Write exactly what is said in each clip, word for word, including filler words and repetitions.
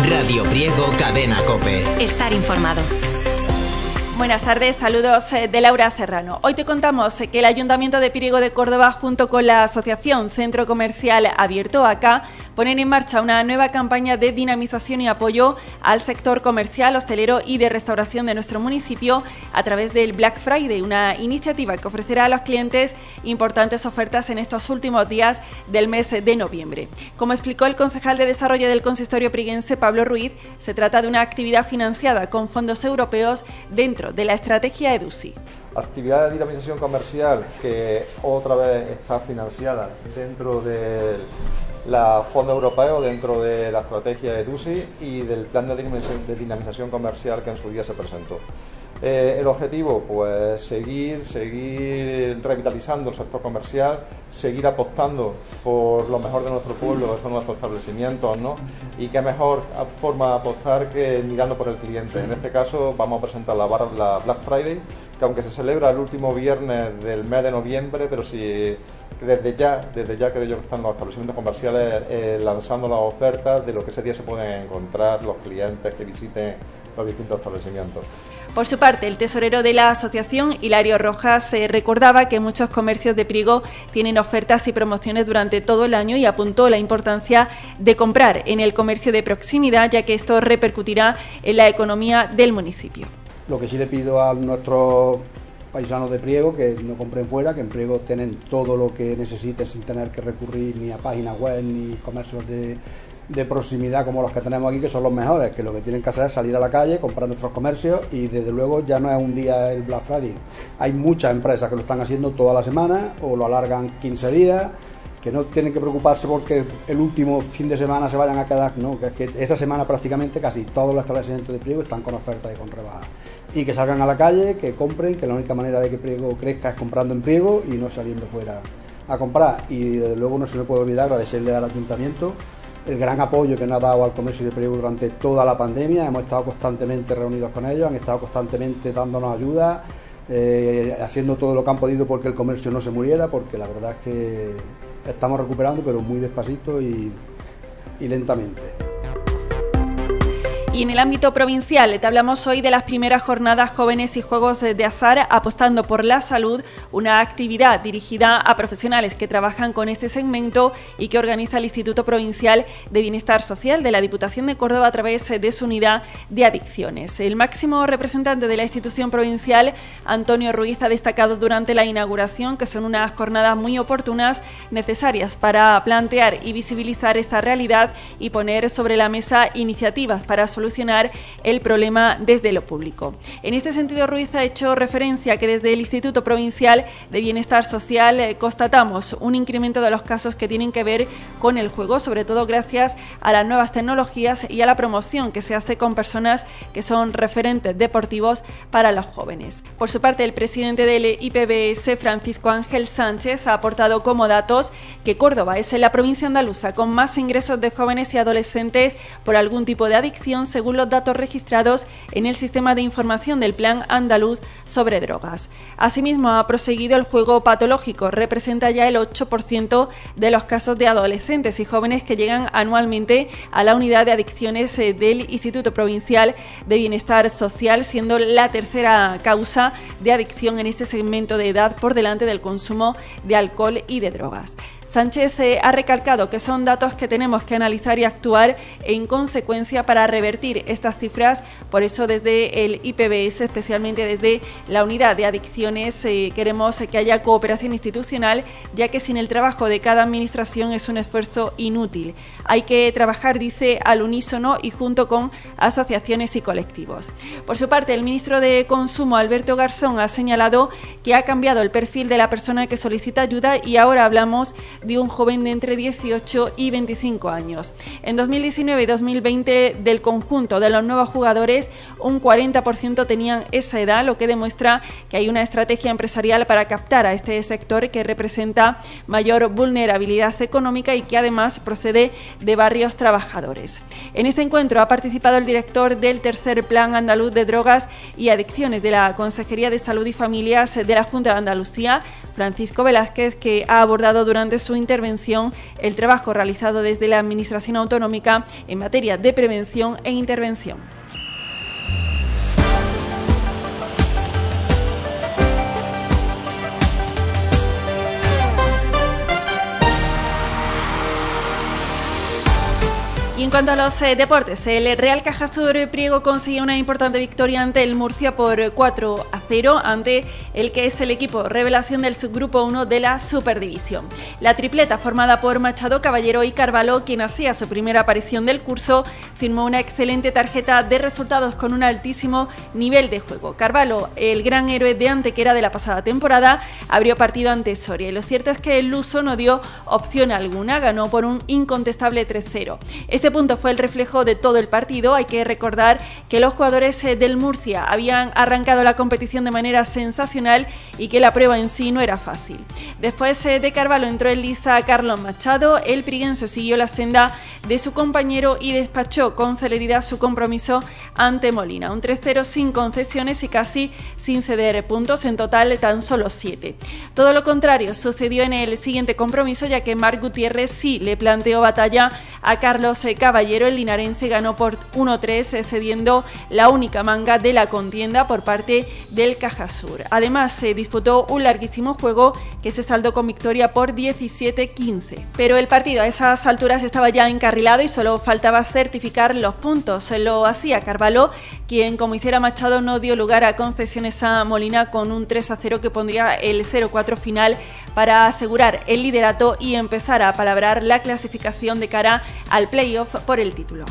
Radio Priego, Cadena COPE. Estar informado. Buenas tardes, saludos de Laura Serrano. Hoy te contamos que el Ayuntamiento de Priego de Córdoba, junto con la Asociación Centro Comercial Abierto Acá, ponen en marcha una nueva campaña de dinamización y apoyo al sector comercial, hostelero y de restauración de nuestro municipio a través del Black Friday, una iniciativa que ofrecerá a los clientes importantes ofertas en estos últimos días del mes de noviembre. Como explicó el concejal de Desarrollo del Consistorio priguense, Pablo Ruiz, se trata de una actividad financiada con fondos europeos dentro de la estrategia EDUSI. Actividad de dinamización comercial que otra vez está financiada dentro de la Fondo Europeo, dentro de la estrategia EDUSI y del plan de dinamización, de dinamización comercial que en su día se presentó. Eh, el objetivo, pues seguir, seguir revitalizando el sector comercial, seguir apostando por lo mejor de nuestro pueblo, que son nuestros establecimientos, ¿no? Y qué mejor forma de apostar que mirando por el cliente. En este caso vamos a presentar la, bar, la Black Friday, que aunque se celebra el último viernes del mes de noviembre, pero si desde ya, desde ya creo yo que están los establecimientos comerciales eh, lanzando las ofertas de lo que ese día se pueden encontrar los clientes que visiten los distintos establecimientos. Por su parte, el tesorero de la asociación, Hilario Rojas, eh, recordaba que muchos comercios de Priego tienen ofertas y promociones durante todo el año y apuntó la importancia de comprar en el comercio de proximidad, ya que esto repercutirá en la economía del municipio. Lo que sí le pido a nuestros paisanos de Priego que no compren fuera, que en Priego tienen todo lo que necesiten sin tener que recurrir ni a páginas web ni comercios de, de proximidad como los que tenemos aquí, que son los mejores, que lo que tienen que hacer es salir a la calle, comprar nuestros comercios y desde luego ya no es un día el Black Friday. Hay muchas empresas que lo están haciendo toda la semana o lo alargan quince días, que no tienen que preocuparse porque el último fin de semana se vayan a quedar, no, que es que esa semana prácticamente casi todos los establecimientos de Priego están con ofertas y con rebajas. Y que salgan a la calle, que compren, que la única manera de que Priego crezca es comprando en Priego y no saliendo fuera a comprar. Y desde luego no se me puede olvidar agradecerle al Ayuntamiento el gran apoyo que nos ha dado al comercio de Priego durante toda la pandemia. Hemos estado constantemente reunidos con ellos, han estado constantemente dándonos ayuda, eh, haciendo todo lo que han podido porque el comercio no se muriera, porque la verdad es que estamos recuperando, pero muy despacito y, y lentamente. Y en el ámbito provincial, te hablamos hoy de las primeras jornadas jóvenes y juegos de azar apostando por la salud, una actividad dirigida a profesionales que trabajan con este segmento y que organiza el Instituto Provincial de Bienestar Social de la Diputación de Córdoba a través de su unidad de adicciones. El máximo representante de la institución provincial, Antonio Ruiz, ha destacado durante la inauguración que son unas jornadas muy oportunas, necesarias para plantear y visibilizar esta realidad y poner sobre la mesa iniciativas para solucionar solucionar el problema desde lo público. En este sentido, Ruiz ha hecho referencia a que desde el Instituto Provincial de Bienestar Social eh, constatamos un incremento de los casos que tienen que ver con el juego, sobre todo gracias a las nuevas tecnologías y a la promoción que se hace con personas que son referentes deportivos para los jóvenes. Por su parte, el presidente del I P B S, Francisco Ángel Sánchez, ha aportado como datos que Córdoba es la provincia andaluza con más ingresos de jóvenes y adolescentes por algún tipo de adicción, según los datos registrados en el sistema de información del Plan Andaluz sobre Drogas. Asimismo, ha proseguido el juego patológico, representa ya el ocho por ciento de los casos de adolescentes y jóvenes que llegan anualmente a la unidad de adicciones del Instituto Provincial de Bienestar Social, siendo la tercera causa de adicción en este segmento de edad por delante del consumo de alcohol y de drogas. Sánchez eh, ha recalcado que son datos que tenemos que analizar y actuar en consecuencia para revertir estas cifras. Por eso desde el I P B S, especialmente desde la unidad de adicciones, eh, queremos que haya cooperación institucional, ya que sin el trabajo de cada administración es un esfuerzo inútil. Hay que trabajar, dice, al unísono y junto con asociaciones y colectivos. Por su parte, el ministro de Consumo, Alberto Garzón, ha señalado que ha cambiado el perfil de la persona que solicita ayuda y ahora hablamos de un joven de entre dieciocho y veinticinco años. En dos mil diecinueve y dos mil veinte, del conjunto de los nuevos jugadores, un cuarenta por ciento tenían esa edad, lo que demuestra que hay una estrategia empresarial para captar a este sector que representa mayor vulnerabilidad económica y que además procede de barrios trabajadores. En este encuentro ha participado el director del tercer Plan Andaluz de Drogas y Adicciones de la Consejería de Salud y Familias de la Junta de Andalucía, Francisco Velázquez, que ha abordado durante su su intervención el trabajo realizado desde la Administración Autonómica en materia de prevención e intervención. Y en cuanto a los eh, deportes, el Real Cajasur Priego consiguió una importante victoria ante el Murcia por cuatro a cero, ante el que es el equipo revelación del subgrupo uno de la Superdivisión. La tripleta formada por Machado, Caballero y Carvalho, quien hacía su primera aparición del curso, firmó una excelente tarjeta de resultados con un altísimo nivel de juego. Carvalho, el gran héroe de Antequera de la pasada temporada, abrió partido ante Soria y lo cierto es que el luso no dio opción alguna, ganó por un incontestable tres cero. Este punto fue el reflejo de todo el partido. Hay que recordar que los jugadores del Murcia habían arrancado la competición de manera sensacional y que la prueba en sí no era fácil. Después de Carvalho entró en liza Carlos Machado, el priguense siguió la senda de su compañero y despachó con celeridad su compromiso ante Molina. Un tres cero sin concesiones y casi sin ceder puntos, en total tan solo siete. Todo lo contrario sucedió en el siguiente compromiso, ya que Marc Gutiérrez sí le planteó batalla a Carlos Caballero. El linarense ganó por uno tres, cediendo la única manga de la contienda por parte del Cajasur. Además, se disputó un larguísimo juego que se saldó con victoria por diecisiete quince. Pero el partido a esas alturas estaba ya encarrilado y solo faltaba certificar los puntos. Lo hacía Carvalho, quien, como hiciera Machado, no dio lugar a concesiones a Molina con un tres a cero que pondría el cero cuatro final para asegurar el liderato y empezar a palabrar la clasificación de cara al playoff por el título.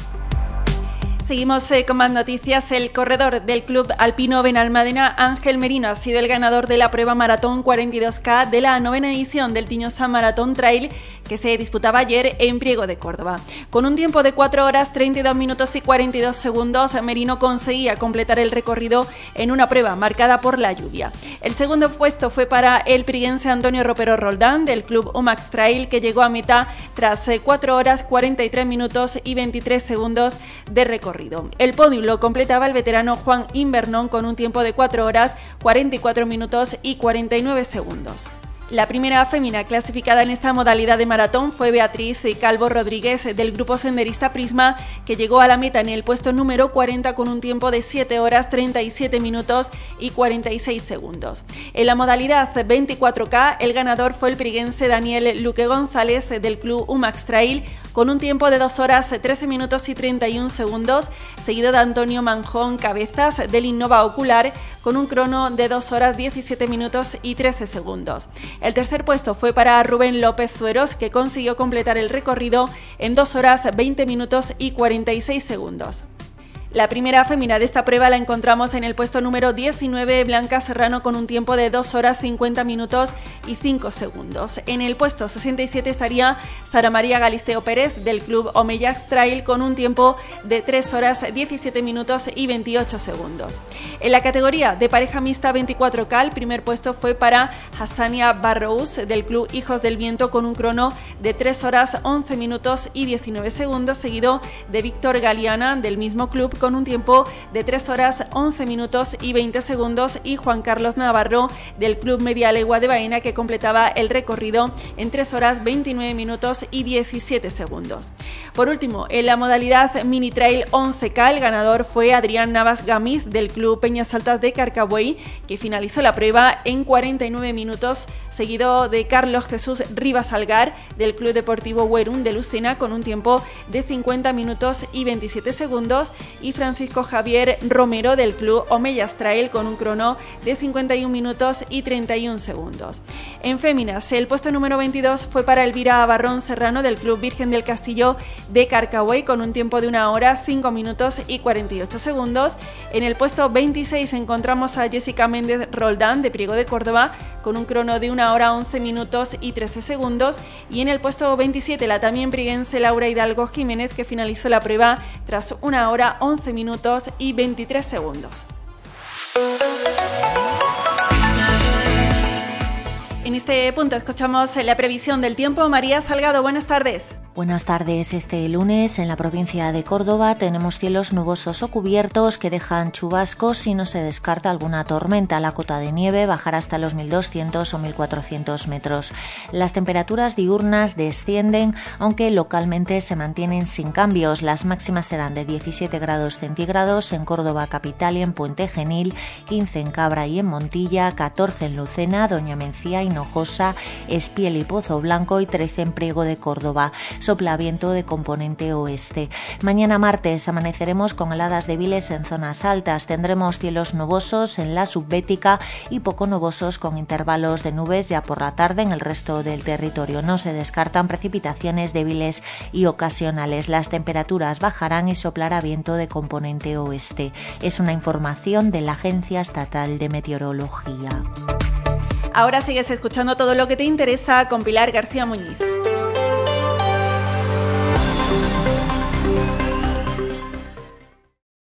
Seguimos eh, con más noticias. El corredor del Club Alpino Benalmádena, Ángel Merino, ha sido el ganador de la prueba maratón cuarenta y dos K de la novena edición del Tiñosa Maratón Trail, que se disputaba ayer en Priego de Córdoba. Con un tiempo de cuatro horas, treinta y dos minutos y cuarenta y dos segundos, Merino conseguía completar el recorrido en una prueba marcada por la lluvia. El segundo puesto fue para el priguense Antonio Ropero Roldán, del Club Umax Trail, que llegó a meta tras eh, cuatro horas, cuarenta y tres minutos y veintitrés segundos de recorrido. El podio lo completaba el veterano Juan Invernón con un tiempo de cuatro horas, cuarenta y cuatro minutos y cuarenta y nueve segundos. La primera fémina clasificada en esta modalidad de maratón fue Beatriz Calvo Rodríguez, del grupo senderista Prisma, que llegó a la meta en el puesto número cuarenta con un tiempo de siete horas, treinta y siete minutos y cuarenta y seis segundos. En la modalidad veinticuatro K, el ganador fue el priguense Daniel Luque González, del club Umax Trail, con un tiempo de dos horas, trece minutos y treinta y un segundos, seguido de Antonio Manjón Cabezas, del Innova Ocular, con un crono de dos horas, diecisiete minutos y trece segundos. El tercer puesto fue para Rubén López Zueros, que consiguió completar el recorrido en dos horas, veinte minutos y cuarenta y seis segundos. La primera fémina de esta prueba la encontramos en el puesto número diecinueve, Blanca Serrano, con un tiempo de dos horas, cincuenta minutos y cinco segundos. En el puesto sesenta y siete estaría Sara María Galisteo Pérez, del club Omeyax Trail, con un tiempo de tres horas, diecisiete minutos y veintiocho segundos. En la categoría de pareja mixta veinticuatro K, el primer puesto fue para Hassania Barrous, del club Hijos del Viento, con un crono de tres horas, once minutos y diecinueve segundos, seguido de Víctor Galeana, del mismo club, con un tiempo de tres horas, once minutos y veinte segundos, y Juan Carlos Navarro, del Club Media Legua de Baena, que completaba el recorrido en tres horas, veintinueve minutos y diecisiete segundos. Por último, en la modalidad Mini Trail once K, el ganador fue Adrián Navas Gamiz, del Club Peñas Altas de Carcabuey, que finalizó la prueba en cuarenta y nueve minutos, seguido de Carlos Jesús Rivas Algar, del Club Deportivo Huerún de Lucena, con un tiempo de cincuenta minutos y veintisiete segundos, y Francisco Javier Romero, del club Omeyas Trail, con un crono de cincuenta y un minutos y treinta y un segundos. En féminas, el puesto número veintidós fue para Elvira Barrón Serrano, del club Virgen del Castillo de Carcabuey, con un tiempo de una hora, cinco minutos y cuarenta y ocho segundos. En el puesto veintiséis encontramos a Jessica Méndez Roldán, de Priego de Córdoba, con un crono de una hora, once minutos y trece segundos. Y en el puesto veintisiete, la también priguense Laura Hidalgo Jiménez, que finalizó la prueba tras una hora, once minutos y veintitrés segundos. En En este punto escuchamos la previsión del tiempo. María Salgado, buenas tardes. Buenas tardes. Este lunes en la provincia de Córdoba tenemos cielos nubosos o cubiertos que dejan chubascos y no se descarta alguna tormenta. La cota de nieve bajará hasta los mil doscientos o mil cuatrocientos metros. Las temperaturas diurnas descienden, aunque localmente se mantienen sin cambios. Las máximas serán de diecisiete grados centígrados en Córdoba capital y en Puente Genil, quince en Cabra y en Montilla, catorce en Lucena, Doña Mencía, Hinojosa, Espiel y Pozo Blanco y trece en Priego de Córdoba. Sopla viento de componente oeste. Mañana martes amaneceremos con heladas débiles en zonas altas. Tendremos cielos nubosos en la subbética y poco nubosos con intervalos de nubes ya por la tarde en el resto del territorio. No se descartan precipitaciones débiles y ocasionales. Las temperaturas bajarán y soplará viento de componente oeste. Es una información de la Agencia Estatal de Meteorología. Ahora sigues escuchando todo lo que te interesa con Pilar García Muñiz.